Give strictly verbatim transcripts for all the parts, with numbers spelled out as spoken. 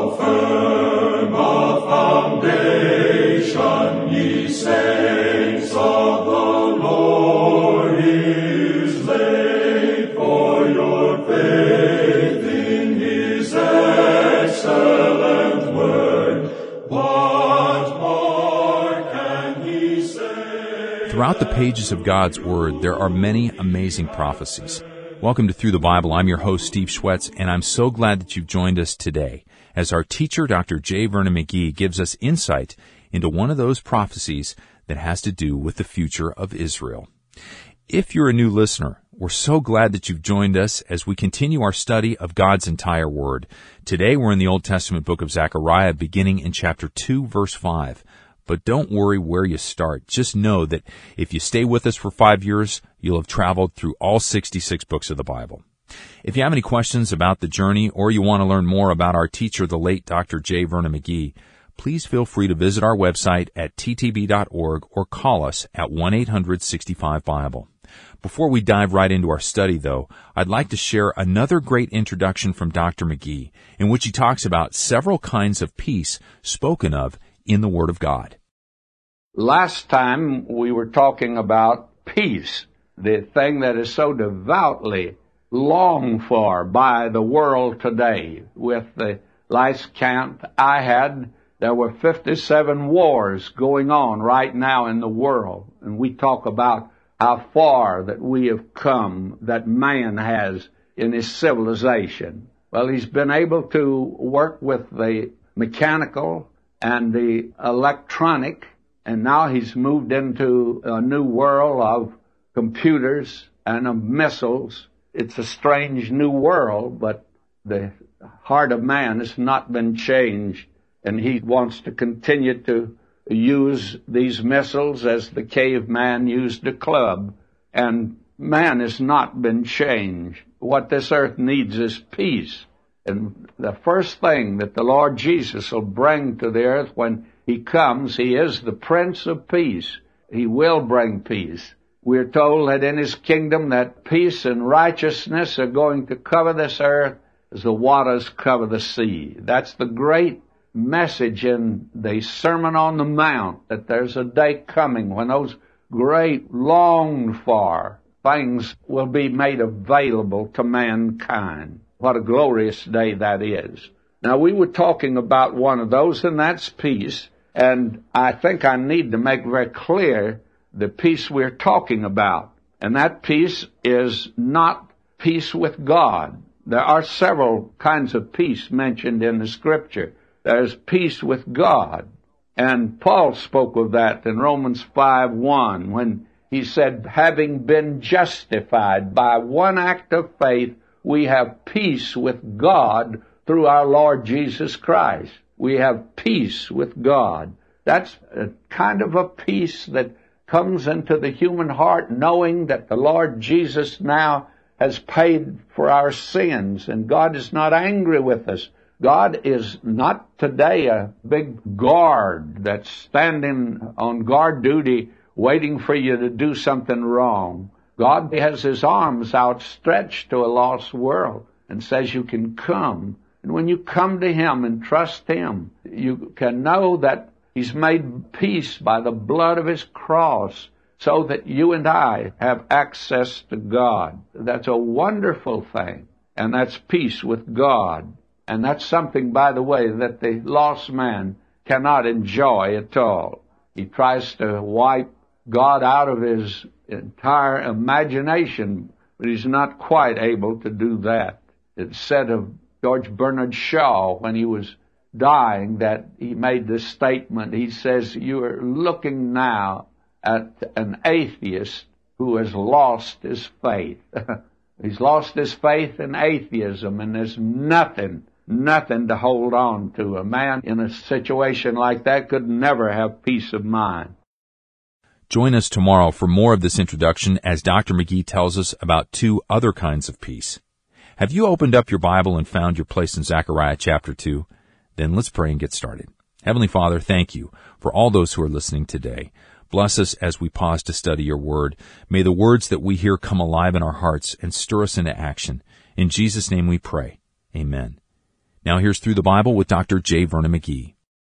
How firm a foundation, ye saints of the Lord, is laid for your faith in his excellent word. What more can he say? Throughout the pages of God's Word, there are many amazing prophecies. Welcome to Through the Bible. I'm your host, Steve Schwetz, and I'm so glad that you've joined us today as our teacher, Doctor J. Vernon McGee, gives us insight into one of those prophecies that has to do with the future of Israel. If you're a new listener, we're so glad that you've joined us as we continue our study of God's entire Word. Today we're in the Old Testament book of Zechariah, beginning in chapter two, verse five. But don't worry where you start. Just know that if you stay with us for five years, you'll have traveled through all sixty-six books of the Bible. If you have any questions about the journey or you want to learn more about our teacher, the late Doctor J. Vernon McGee, please feel free to visit our website at t t b dot org or call us at one eight hundred sixty-five Bible. Before we dive right into our study, though, I'd like to share another great introduction from Doctor McGee, in which he talks about several kinds of peace spoken of in the Word of God. Last time we were talking about peace, the thing that is so devoutly longed for by the world today. With the last count I had, there were fifty-seven wars going on right now in the world. And we talk about how far that we have come, that man has in his civilization. Well, he's been able to work with the mechanical and the electronic, and now he's moved into a new world of computers and of missiles. It's a strange new world, but the heart of man has not been changed, and he wants to continue to use these missiles as the caveman used a club, and man has not been changed. What this earth needs is peace. And the first thing that the Lord Jesus will bring to the earth when he comes, he is the Prince of Peace. He will bring peace. We're told that in his kingdom that peace and righteousness are going to cover this earth as the waters cover the sea. That's the great message in the Sermon on the Mount, that there's a day coming when those great, longed-for things will be made available to mankind. What a glorious day that is. Now, we were talking about one of those, and that's peace. And I think I need to make very clear the peace we're talking about. And that peace is not peace with God. There are several kinds of peace mentioned in the Scripture. There's peace with God. And Paul spoke of that in Romans five one when he said, having been justified by one act of faith, we have peace with God through our Lord Jesus Christ. We have peace with God. That's a kind of a peace that comes into the human heart, knowing that the Lord Jesus now has paid for our sins, and God is not angry with us. God is not today a big guard that's standing on guard duty waiting for you to do something wrong. God has his arms outstretched to a lost world and says you can come. And when you come to him and trust him, you can know that he's made peace by the blood of his cross so that you and I have access to God. That's a wonderful thing, and that's peace with God. And that's something, by the way, that the lost man cannot enjoy at all. He tries to wipe God out of his entire imagination, but he's not quite able to do that. It's said of George Bernard Shaw when he was dying that he made this statement. He says, you are looking now at an atheist who has lost his faith. He's lost his faith in atheism, and there's nothing, nothing to hold on to. A man in a situation like that could never have peace of mind. Join us tomorrow for more of this introduction as Doctor McGee tells us about two other kinds of peace. Have you opened up your Bible and found your place in Zechariah chapter two? Then let's pray and get started. Heavenly Father, thank you for all those who are listening today. Bless us as we pause to study your word. May the words that we hear come alive in our hearts and stir us into action. In Jesus' name we pray. Amen. Now here's Through the Bible with Doctor J. Vernon McGee.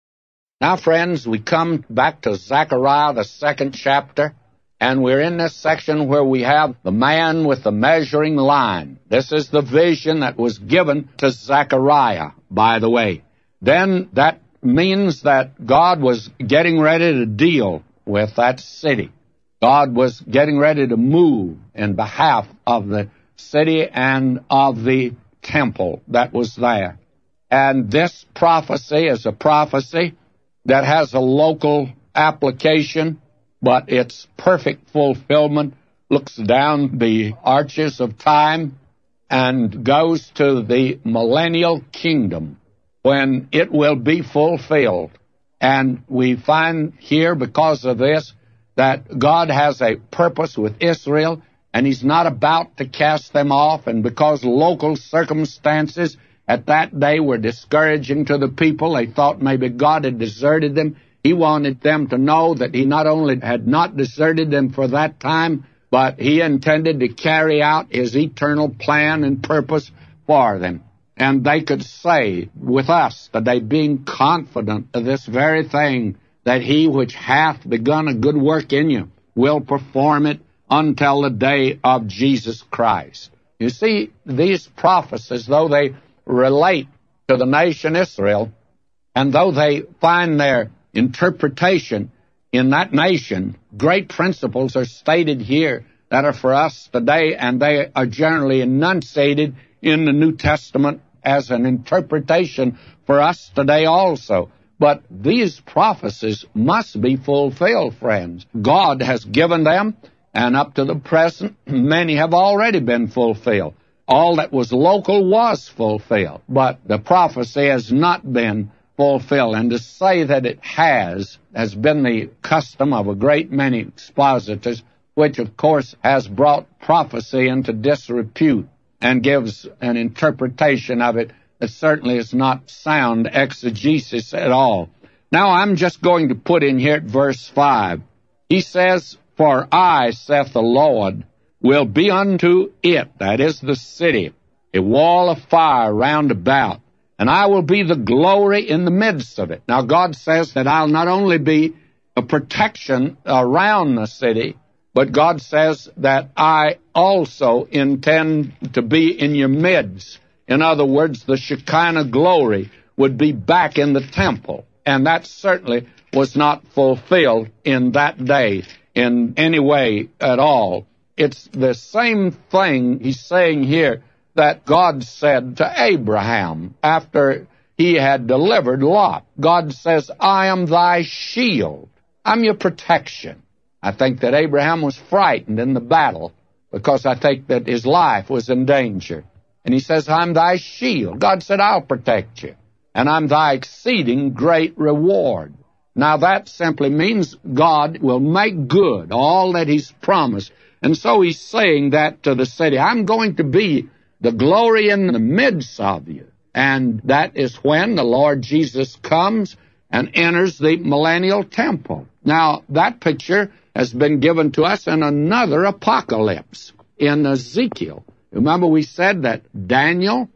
Now, friends, we come back to Zechariah, the second chapter, and we're in this section where we have the man with the measuring line. This is the vision that was given to Zechariah, by the way. Then that means that God was getting ready to deal with that city. God was getting ready to move in behalf of the city and of the temple that was there. And this prophecy is a prophecy that has a local application, but its perfect fulfillment looks down the arches of time and goes to the millennial kingdom when it will be fulfilled. And we find here, because of this, that God has a purpose with Israel, and He's not about to cast them off. And because local circumstances at that day were discouraging to the people, they thought maybe God had deserted them. He wanted them to know that He not only had not deserted them for that time, but He intended to carry out His eternal plan and purpose for them. And they could say with us today, being confident of this very thing, that He which hath begun a good work in you will perform it until the day of Jesus Christ. You see, these prophecies, though they relate to the nation Israel, and though they find their interpretation in that nation, great principles are stated here that are for us today, and they are generally enunciated in the New Testament as an interpretation for us today also. But these prophecies must be fulfilled, friends. God has given them, and up to the present, many have already been fulfilled. All that was local was fulfilled, but the prophecy has not been fulfilled. And to say that it has, has been the custom of a great many expositors, which of course has brought prophecy into disrepute and gives an interpretation of it that certainly is not sound exegesis at all. Now I'm just going to put in here at verse five. He says, "For I, saith the Lord, will be unto it," that is the city, "a wall of fire round about, and I will be the glory in the midst of it." Now God says that I'll not only be a protection around the city, but God says that I also intend to be in your midst. In other words, the Shekinah glory would be back in the temple, and that certainly was not fulfilled in that day in any way at all. It's the same thing He's saying here that God said to Abraham after he had delivered Lot. God says, "I am thy shield. I'm your protection." I think that Abraham was frightened in the battle because I think that his life was in danger. And he says, "I'm thy shield." God said, "I'll protect you. And I'm thy exceeding great reward." Now that simply means God will make good all that He's promised. And so He's saying that to the city, I'm going to be the glory in the midst of you. And that is when the Lord Jesus comes and enters the millennial temple. Now that picture has been given to us in another apocalypse, in Ezekiel. Remember we said that Daniel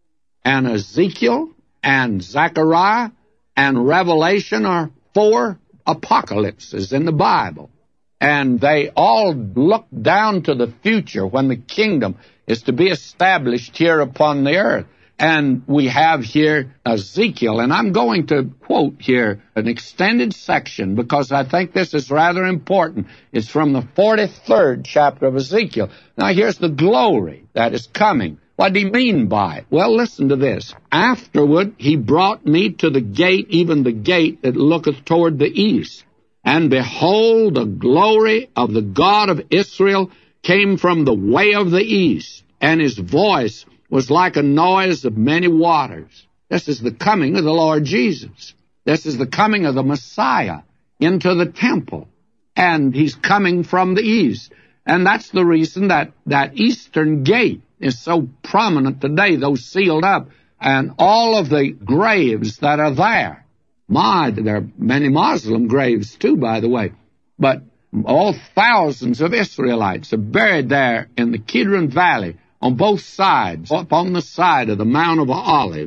and Ezekiel and Zechariah and Revelation are four apocalypses in the Bible. And they all look down to the future when the kingdom is to be established here upon the earth. And we have here Ezekiel, and I'm going to quote here an extended section because I think this is rather important. It's from the forty-third chapter of Ezekiel. Now here's the glory that is coming. What did He mean by it? Well, listen to this. "Afterward He brought me to the gate, even the gate that looketh toward the east. And behold, the glory of the God of Israel came from the way of the east, and His voice was like a noise of many waters." This is the coming of the Lord Jesus. This is the coming of the Messiah into the temple. And He's coming from the east. And that's the reason that that eastern gate is so prominent today, though sealed up, and all of the graves that are there. My, there are many Muslim graves too, by the way. But all thousands of Israelites are buried there in the Kidron Valley on both sides, up on the side of the Mount of Olives,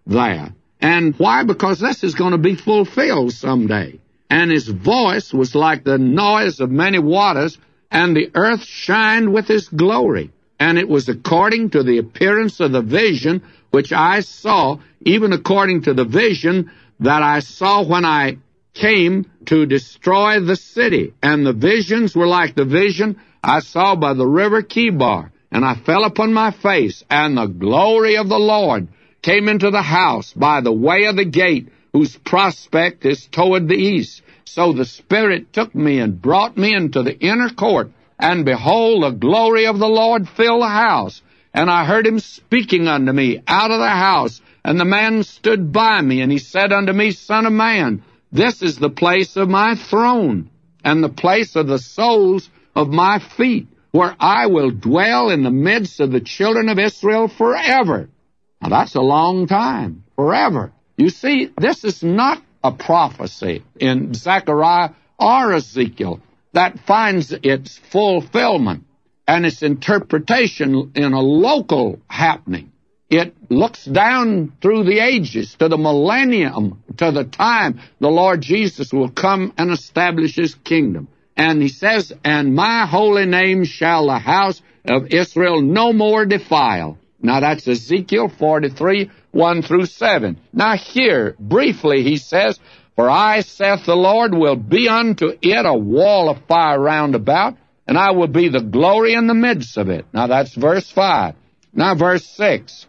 there. And why? Because this is going to be fulfilled someday. And his voice was like the noise of many waters, and the earth shined with his glory. And it was according to the appearance of the vision which I saw, even according to the vision that I saw when I came to destroy the city. And the visions were like the vision I saw by the river Chebar. And I fell upon my face, and the glory of the Lord came into the house by the way of the gate, whose prospect is toward the east. So the Spirit took me and brought me into the inner court, and behold, the glory of the Lord filled the house. And I heard him speaking unto me out of the house. And the man stood by me, and he said unto me, Son of man, this is the place of my throne, and the place of the soles of my feet, where I will dwell in the midst of the children of Israel forever. Now that's a long time, forever. You see, this is not a prophecy in Zechariah or Ezekiel that finds its fulfillment and its interpretation in a local happening. It looks down through the ages to the millennium, to the time the Lord Jesus will come and establish his kingdom. And he says, and my holy name shall the house of Israel no more defile. Now that's Ezekiel forty-three, one through seven. Now here, briefly, he says, for I, saith the Lord, will be unto it a wall of fire round about, and I will be the glory in the midst of it. Now that's verse five. Now verse six.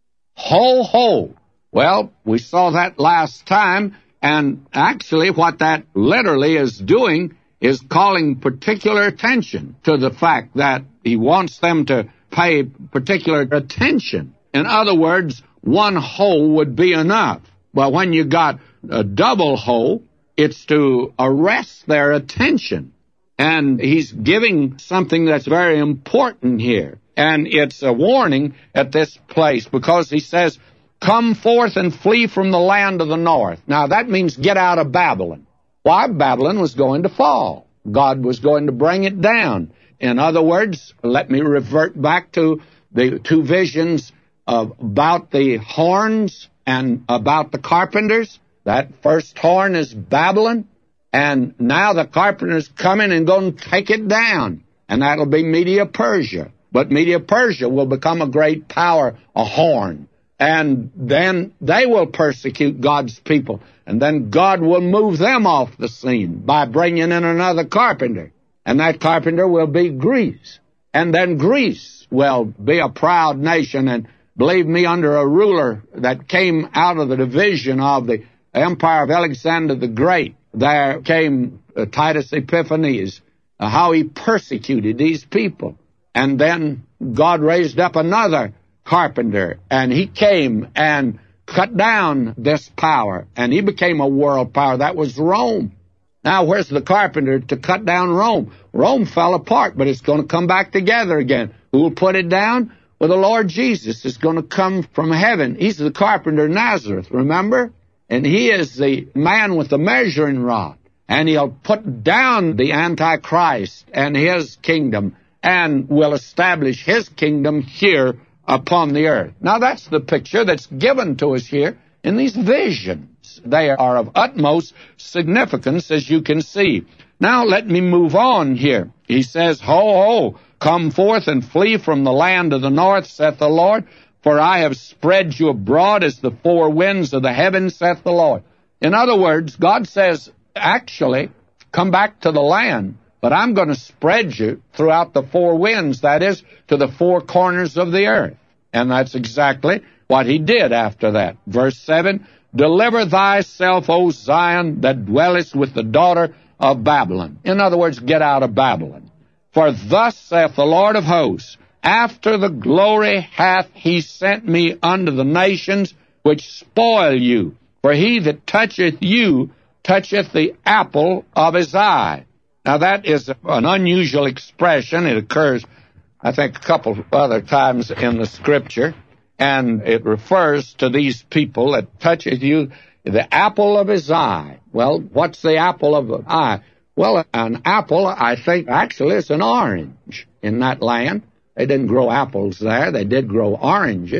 Ho, ho. Well, we saw that last time, and actually what that literally is doing is calling particular attention to the fact that he wants them to pay particular attention. In other words, one ho would be enough. But when you got a double ho, it's to arrest their attention. And he's giving something that's very important here. And it's a warning at this place because he says, come forth and flee from the land of the north. Now that means get out of Babylon. Why? Babylon was going to fall. God was going to bring it down. In other words, let me revert back to the two visions of, about the horns and about the carpenters. That first horn is Babylon, and now the carpenter's coming and going to take it down, and that'll be Media-Persia. But Media-Persia will become a great power, a horn, and then they will persecute God's people, and then God will move them off the scene by bringing in another carpenter, and that carpenter will be Greece. And then Greece will be a proud nation, and believe me, under a ruler that came out of the division of the empire of Alexander the Great, there came uh, Titus Epiphanes, uh, how he persecuted these people. And then God raised up another carpenter, and he came and cut down this power, and he became a world power. That was Rome. Now, where's the carpenter to cut down Rome? Rome fell apart, but it's going to come back together again. Who will put it down? Well, the Lord Jesus is going to come from heaven. He's the carpenter of Nazareth, remember? And he is the man with the measuring rod. And he'll put down the Antichrist and his kingdom, and will establish his kingdom here upon the earth. Now, that's the picture that's given to us here in these visions. They are of utmost significance, as you can see. Now, let me move on here. He says, Ho, ho, come forth and flee from the land of the north, saith the Lord, for I have spread you abroad as the four winds of the heavens, saith the Lord. In other words, God says, actually, come back to the land, but I'm going to spread you throughout the four winds, that is, to the four corners of the earth. And that's exactly what he did after that. Verse seven, deliver thyself, O Zion, that dwellest with the daughter of Babylon. In other words, get out of Babylon. For thus saith the Lord of hosts, after the glory hath he sent me unto the nations which spoil you. For he that toucheth you toucheth the apple of his eye. Now that is an unusual expression. It occurs, I think, a couple of other times in the Scripture, and it refers to these people that toucheth you, the apple of his eye. Well, what's the apple of the eye? Well, an apple, I think, actually is an orange in that land. They didn't grow apples there. They did grow oranges.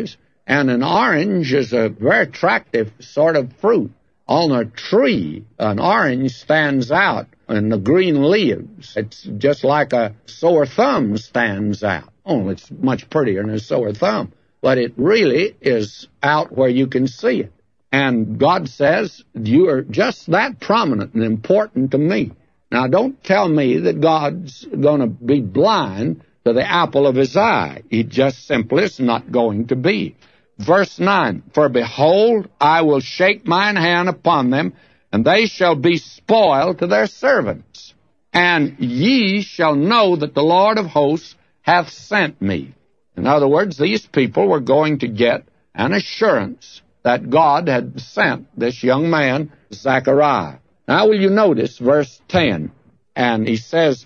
And an orange is a very attractive sort of fruit. On a tree, an orange stands out in the green leaves. It's just like a sore thumb stands out. Oh, it's much prettier than a sore thumb. But it really is out where you can see it. And God says, you are just that prominent and important to me. Now, don't tell me that God's going to be blind to the apple of his eye. He just simply is not going to be. Verse nine, for behold, I will shake mine hand upon them, and they shall be spoiled to their servants. And ye shall know that the Lord of hosts hath sent me. In other words, these people were going to get an assurance that God had sent this young man, Zechariah. Now will you notice verse ten, and he says,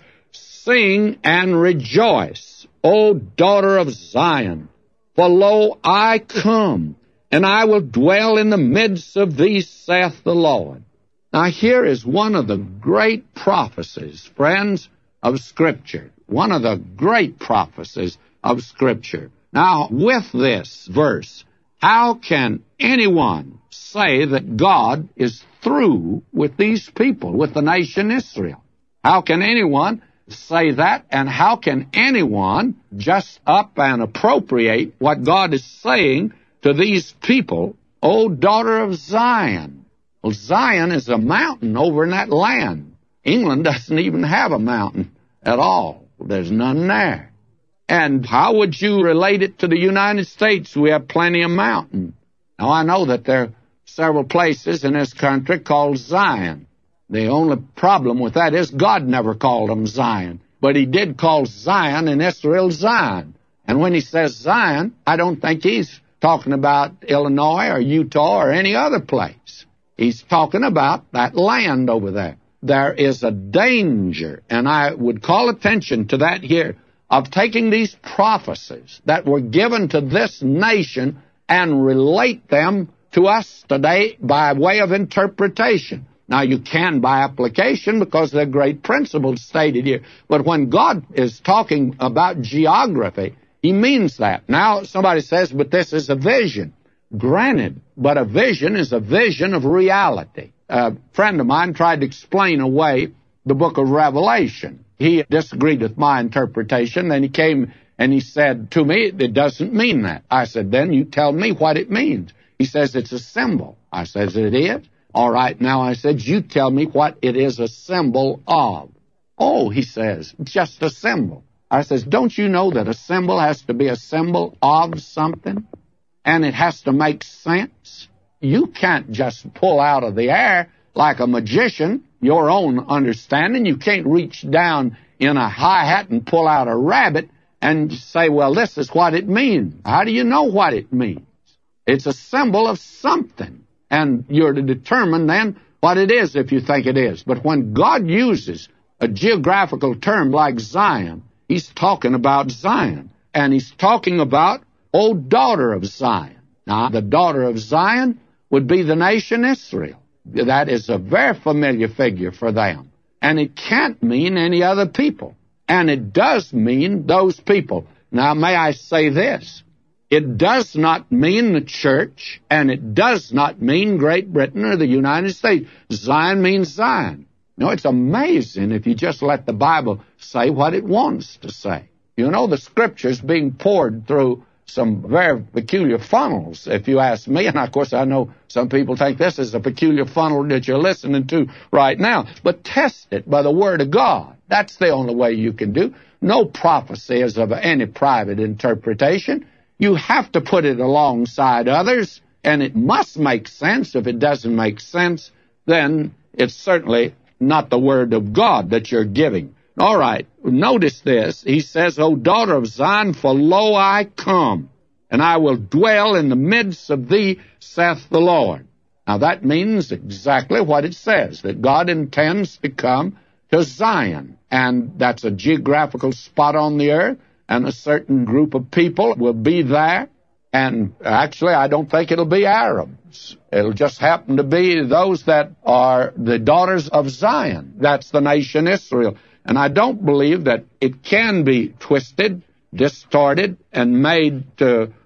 sing and rejoice, O daughter of Zion, for lo, I come, and I will dwell in the midst of thee, saith the Lord. Now here is one of the great prophecies, friends, of Scripture. One of the great prophecies of Scripture. Now, with this verse, how can anyone say that God is through with these people, with the nation Israel? How can anyone say that, and how can anyone just up and appropriate what God is saying to these people, O daughter of Zion? Well, Zion is a mountain over in that land. England doesn't even have a mountain at all. There's none there. And how would you relate it to the United States? We have plenty of mountains. Now, I know that there are several places in this country called Zion. The only problem with that is God never called them Zion. But he did call Zion in Israel Zion. And when he says Zion, I don't think he's talking about Illinois or Utah or any other place. He's talking about that land over there. There is a danger, and I would call attention to that here, of taking these prophecies that were given to this nation and relate them to us today by way of interpretation. Now, you can by application because there are great principles stated here. But when God is talking about geography, he means that. Now, somebody says, but this is a vision. Granted, but a vision is a vision of reality. A friend of mine tried to explain away the book of Revelation. He disagreed with my interpretation. Then he came and he said to me, it doesn't mean that. I said, then you tell me what it means. He says, it's a symbol. I says, it is? All right, now I said, you tell me what it is a symbol of. Oh, he says, just a symbol. I says, don't you know that a symbol has to be a symbol of something? And it has to make sense? You can't just pull out of the air like a magician your own understanding. You can't reach down in a hi-hat and pull out a rabbit and say, well, this is what it means. How do you know what it means? It's a symbol of something. And you're to determine then what it is if you think it is. But when God uses a geographical term like Zion, he's talking about Zion. And he's talking about, O daughter of Zion. Now, the daughter of Zion would be the nation Israel. That is a very familiar figure for them. And it can't mean any other people. And it does mean those people. Now, may I say this? It does not mean the church, and it does not mean Great Britain or the United States. Zion means Zion. You know, it's amazing if you just let the Bible say what it wants to say. You know, the Scripture's being poured through some very peculiar funnels, if you ask me. And, of course, I know some people think this is a peculiar funnel that you're listening to right now. But test it by the Word of God. That's the only way you can do. No prophecy is of any private interpretation. You have to put it alongside others, and it must make sense. If it doesn't make sense, then it's certainly not the Word of God that you're giving. All right, notice this. He says, O daughter of Zion, for lo I come, and I will dwell in the midst of thee, saith the Lord. Now that means exactly what it says, that God intends to come to Zion, and that's a geographical spot on the earth, and a certain group of people will be there. And actually, I don't think it'll be Arabs. It'll just happen to be those that are the daughters of Zion. That's the nation Israel. And I don't believe that it can be twisted, distorted, and made to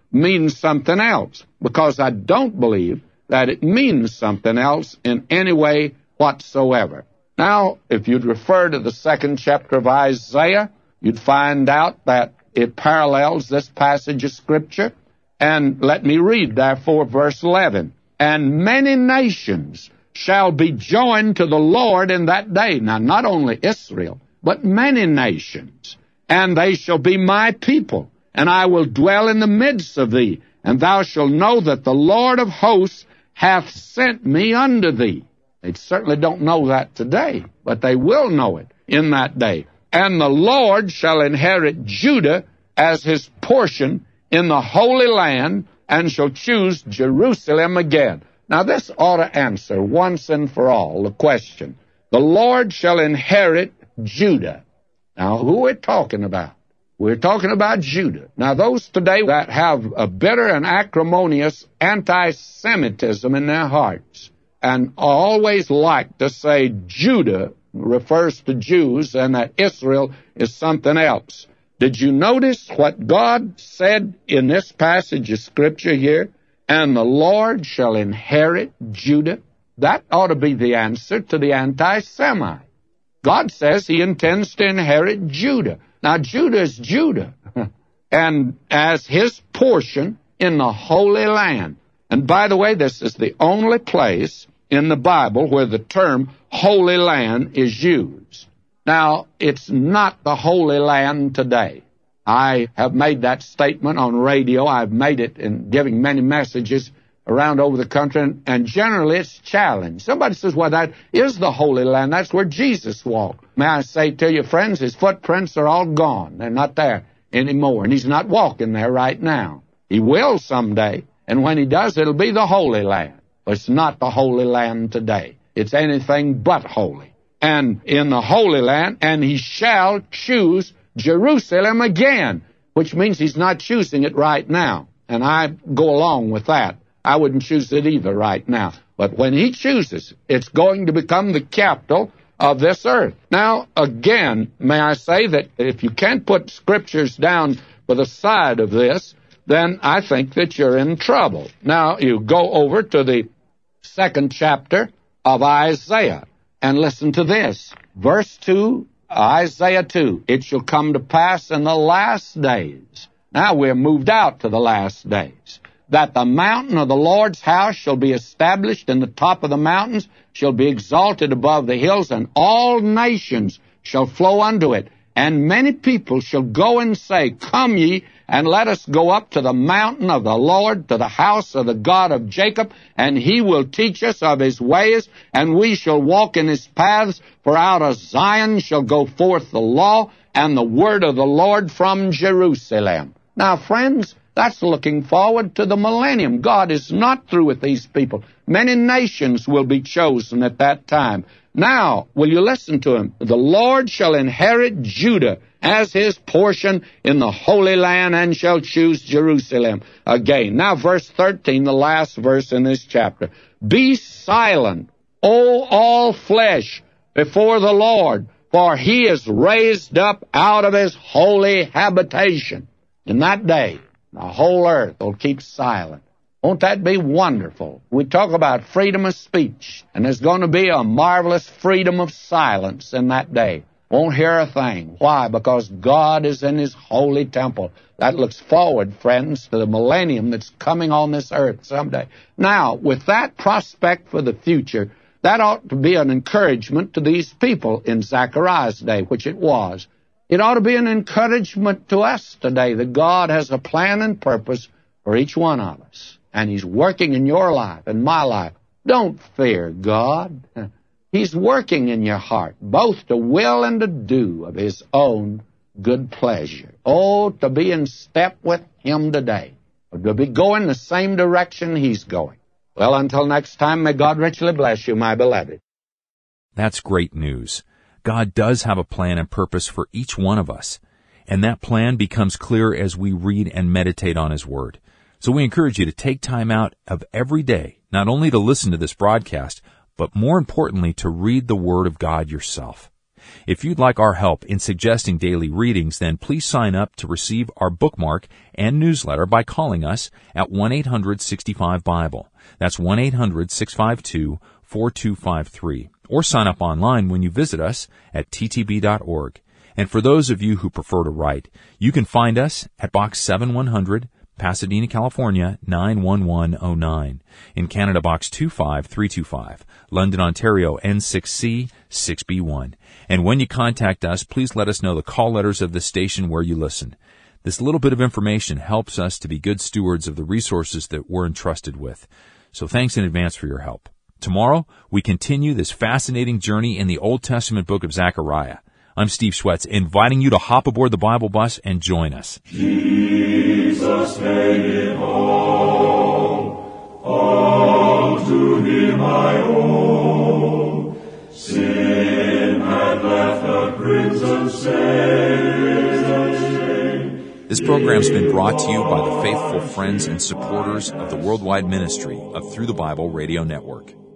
means something else, because I don't believe that it means something else in any way whatsoever. Now, if you'd refer to the second chapter of Isaiah, you'd find out that it parallels this passage of Scripture. And let me read, therefore, verse eleven. And many nations shall be joined to the Lord in that day. Now, not only Israel, but many nations. And they shall be my people, and I will dwell in the midst of thee. And thou shalt know that the Lord of hosts hath sent me unto thee. They certainly don't know that today, but they will know it in that day. And the Lord shall inherit Judah as his portion in the Holy Land, and shall choose Jerusalem again. Now this ought to answer once and for all the question. The Lord shall inherit Judah. Now who are we talking about? We're talking about Judah. Now those today that have a bitter and acrimonious anti-Semitism in their hearts, and always like to say Judah refers to Jews and that Israel is something else. Did you notice what God said in this passage of Scripture here? And the Lord shall inherit Judah. That ought to be the answer to the anti-Semite. God says he intends to inherit Judah. Now, Judah is Judah, and as his portion in the Holy Land. And by the way, this is the only place in the Bible where the term Holy Land is used. Now, it's not the Holy Land today. I have made that statement on radio. I've made it in giving many messages around over the country, and, and generally it's challenged. Somebody says, well, that is the Holy Land. That's where Jesus walked. May I say to you, friends, his footprints are all gone. They're not there anymore, and he's not walking there right now. He will someday, and when he does, it'll be the Holy Land. But it's not the Holy Land today. It's anything but holy. And in the Holy Land, and he shall choose Jerusalem again, which means he's not choosing it right now. And I go along with that. I wouldn't choose it either right now. But when he chooses, it's going to become the capital of this earth. Now, again, may I say that if you can't put scriptures down by the side of this, then I think that you're in trouble. Now, you go over to the second chapter of Isaiah, and listen to this. Verse two, Isaiah two, it shall come to pass in the last days. Now we're moved out to the last days. That the mountain of the Lord's house shall be established, and the top of the mountains shall be exalted above the hills, and all nations shall flow unto it. And many people shall go and say, come ye, and let us go up to the mountain of the Lord, to the house of the God of Jacob, and he will teach us of his ways, and we shall walk in his paths. For out of Zion shall go forth the law, and the word of the Lord from Jerusalem. Now, friends, that's looking forward to the millennium. God is not through with these people. Many nations will be chosen at that time. Now, will you listen to him? The Lord shall inherit Judah as his portion in the Holy Land, and shall choose Jerusalem again. Now, verse thirteen, the last verse in this chapter. Be silent, O all flesh, before the Lord, for he is raised up out of his holy habitation. In that day, the whole earth will keep silent. Won't that be wonderful? We talk about freedom of speech, and there's going to be a marvelous freedom of silence in that day. Won't hear a thing. Why? Because God is in his holy temple. That looks forward, friends, to the millennium that's coming on this earth someday. Now, with that prospect for the future, that ought to be an encouragement to these people in Zechariah's day, which it was. It ought to be an encouragement to us today that God has a plan and purpose for each one of us. And he's working in your life and my life. Don't fear God. He's working in your heart, both to will and to do of his own good pleasure. Oh, to be in step with him today, to be going the same direction he's going. Well, until next time, may God richly bless you, my beloved. That's great news. God does have a plan and purpose for each one of us, and that plan becomes clear as we read and meditate on his word. So we encourage you to take time out of every day, not only to listen to this broadcast, but more importantly, to read the Word of God yourself. If you'd like our help in suggesting daily readings, then please sign up to receive our bookmark and newsletter by calling us at one eight hundred sixty-five Bible. That's one eight hundred six five two four two five three. Or sign up online when you visit us at t t b dot org. And for those of you who prefer to write, you can find us at Box seventy-one hundred, Pasadena, California, nine one one oh nine. In Canada, Box two five three two five. London, Ontario, N six C six B one. And when you contact us, please let us know the call letters of the station where you listen. This little bit of information helps us to be good stewards of the resources that we're entrusted with. So thanks in advance for your help. Tomorrow, we continue this fascinating journey in the Old Testament book of Zechariah. I'm Steve Schwetz, inviting you to hop aboard the Bible bus and join us. Jesus made it all, all to him I owe. Sin had left a crimson stain. This program's been brought to you by the faithful friends and supporters of the worldwide ministry of Through the Bible Radio Network.